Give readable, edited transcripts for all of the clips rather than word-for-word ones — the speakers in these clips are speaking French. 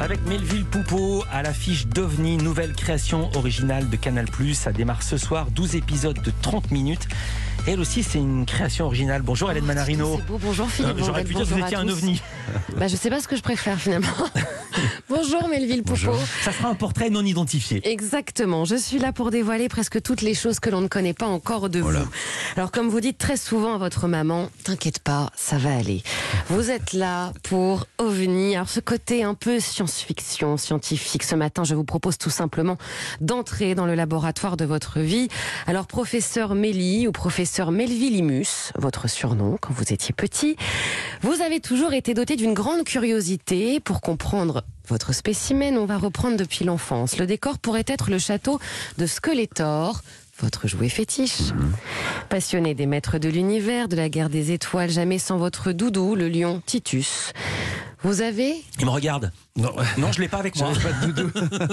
Avec Melville Poupeau à l'affiche d'OVNI, nouvelle création originale de Canal+. Ça démarre ce soir, 12 épisodes de 30 minutes. Elle aussi, c'est une création originale. Bonjour Hélène Manarino. C'est beau, bonjour Philippe. J'aurais pu dire que vous étiez un ovni. Je ne sais pas ce que je préfère finalement. Bonjour Melville Poupeau. Bonjour. Ça sera un portrait non identifié. Exactement, je suis là pour dévoiler presque toutes les choses que l'on ne connaît pas encore de vous. Alors comme vous dites très souvent à votre maman, t'inquiète pas, ça va aller. Vous êtes là pour OVNI. Alors ce côté un peu science-fiction, scientifique, ce matin je vous propose tout simplement d'entrer dans le laboratoire de votre vie. Alors professeur Mélie ou professeur Melvillimus, votre surnom quand vous étiez petit, vous avez toujours été doté d'une grande curiosité pour comprendre votre spécimen. On va reprendre depuis l'enfance. Le décor pourrait être le château de Skeletor, votre jouet fétiche. Passionné des maîtres de l'univers, de la guerre des étoiles, jamais sans votre doudou, le lion Titus. Vous avez... Il me regarde. Non, je l'ai pas avec moi. Pas de doudou.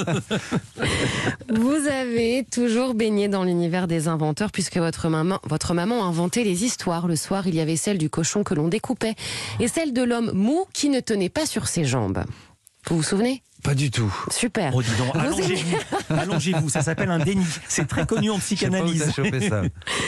Vous avez toujours baigné dans l'univers des inventeurs puisque votre maman a inventé les histoires. Le soir, il y avait celle du cochon que l'on découpait et celle de l'homme mou qui ne tenait pas sur ses jambes. Vous vous souvenez ? Pas du tout. Super. Oh, dis donc, allongez-vous, ça s'appelle un déni. C'est très connu en psychanalyse. Je sais pas où t'as chopé ça.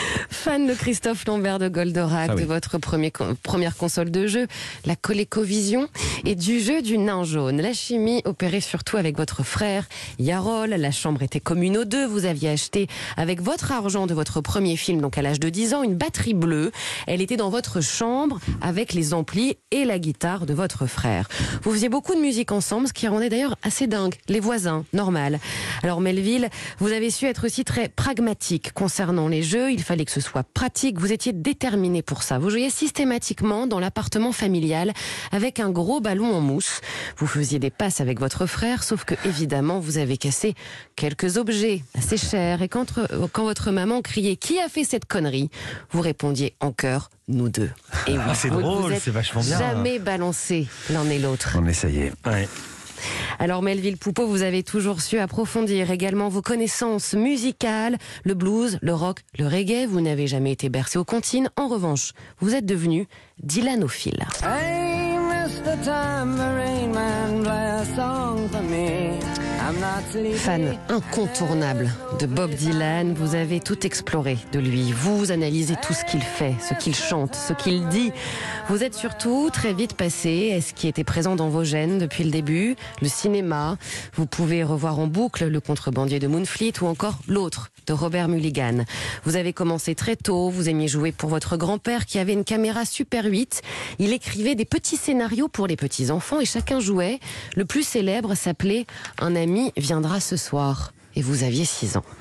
Fan de Christophe Lambert de Goldorak, de votre première console de jeu, la ColecoVision, et du jeu du nain jaune. La chimie opérait surtout avec votre frère Yarol. La chambre était commune aux deux. Vous aviez acheté avec votre argent de votre premier film, donc à l'âge de 10 ans, une batterie bleue. Elle était dans votre chambre avec les amplis et la guitare de votre frère. Vous faisiez beaucoup de musique ensemble, ce qui rendait d'ailleurs assez dingue. Les voisins, normal. Alors Melville, vous avez su être aussi très pragmatique concernant les jeux. Il fallait que ce soit pratique. Vous étiez déterminé pour ça. Vous jouiez systématiquement dans l'appartement familial avec un gros ballon en mousse. Vous faisiez des passes avec votre frère, sauf que évidemment vous avez cassé quelques objets assez chers. Et quand votre maman criait « Qui a fait cette connerie ?», vous répondiez en chœur « Nous deux ». Et oui, c'est drôle, c'est vachement bien. Jamais balancé l'un et l'autre. On essayait. Ouais. Alors Melville Poupeau, vous avez toujours su approfondir également vos connaissances musicales, le blues, le rock, le reggae. Vous n'avez jamais été bercé aux comptines. En revanche, vous êtes devenu Dylanophile. Hey, Mr. Tambourine Man, play a song for me. I'm not sleepy. Fan incontournable de Bob Dylan, vous avez tout exploré de lui. Vous analysez tout ce qu'il fait, ce qu'il chante, ce qu'il dit. Vous êtes surtout très vite passé à ce qui était présent dans vos gènes depuis le début, le cinéma. Vous pouvez revoir en boucle Le Contrebandier de Moonfleet ou encore L'Autre de Robert Mulligan. Vous avez commencé très tôt, vous aimiez jouer pour votre grand-père qui avait une caméra Super 8. Il écrivait des petits scénarios pour les petits-enfants et chacun jouait. Le plus célèbre s'appelait « Un ami viendra ce soir » et vous aviez 6 ans.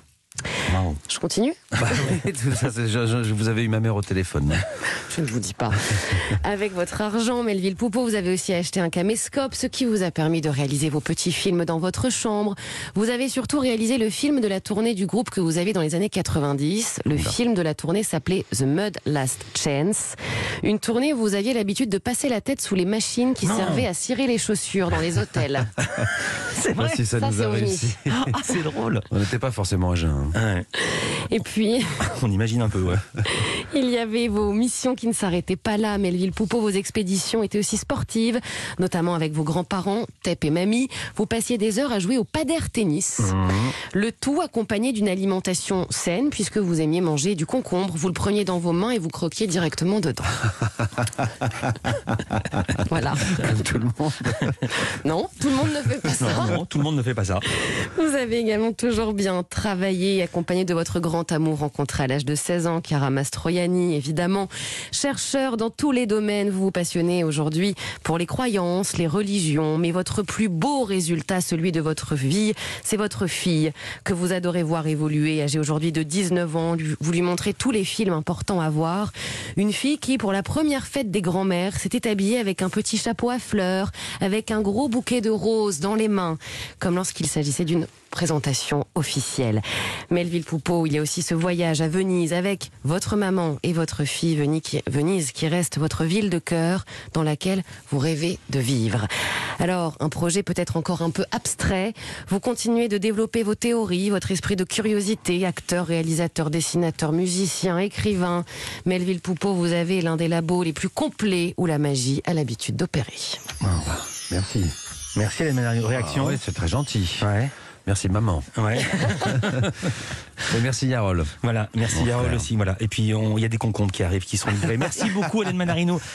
Wow. Je continue ? Tout ça, vous avez eu ma mère au téléphone. Je ne vous dis pas. Avec votre argent, Melville Poupeau, vous avez aussi acheté un caméscope, ce qui vous a permis de réaliser vos petits films dans votre chambre. Vous avez surtout réalisé le film de la tournée du groupe que vous avez dans les années 90. Le film de la tournée s'appelait The Mud Last Chance. Une tournée où vous aviez l'habitude de passer la tête sous les machines qui servaient à cirer les chaussures dans les hôtels. C'est vrai. Si ça nous c'est a OVNI. réussi. C'est drôle. On n'était pas forcément à jeun. Ouais. Et puis, On imagine un peu, ouais. il y avait vos missions qui ne s'arrêtaient pas là. Melville Poupeau, vos expéditions étaient aussi sportives, notamment avec vos grands-parents, Tep et Mamie. Vous passiez des heures à jouer au padel tennis. Le tout accompagné d'une alimentation saine, puisque vous aimiez manger du concombre. Vous le preniez dans vos mains et vous croquiez directement dedans. Voilà. Comme tout le monde. Non, tout le monde ne fait pas ça. Non, tout le monde ne fait pas ça. Vous avez également toujours bien travaillé, accompagné de votre grand amour rencontré à l'âge de 16 ans, Chiara Mastroianni, évidemment. Chercheur dans tous les domaines, vous vous passionnez aujourd'hui pour les croyances, les religions, mais votre plus beau résultat, celui de votre vie, c'est votre fille, que vous adorez voir évoluer, âgée aujourd'hui de 19 ans. Vous lui montrez tous les films importants à voir. Une fille qui, pour la première fête des grands-mères, s'était habillée avec un petit chapeau à fleurs, avec un gros bouquet de roses dans les mains, comme lorsqu'il s'agissait d'une présentation officielle. Melville Poupeau, il y a aussi ce voyage à Venise avec votre maman et votre fille, Venise qui reste votre ville de cœur dans laquelle vous rêvez de vivre. Alors, un projet peut-être encore un peu abstrait, vous continuez de développer vos théories, votre esprit de curiosité, acteur, réalisateur, dessinateur, musicien, écrivain. Melville Poupeau, vous avez l'un des labos les plus complets où la magie a l'habitude d'opérer. Merci. Merci Hélène Manarino. Réaction? Oui, c'est très gentil. Ouais. Merci maman. Ouais. Et merci Yarol. Voilà. Merci Mon Yarol frère. aussi. Voilà. Et puis il y a des concombres qui arrivent, qui sont livrés. Merci beaucoup Hélène Manarino.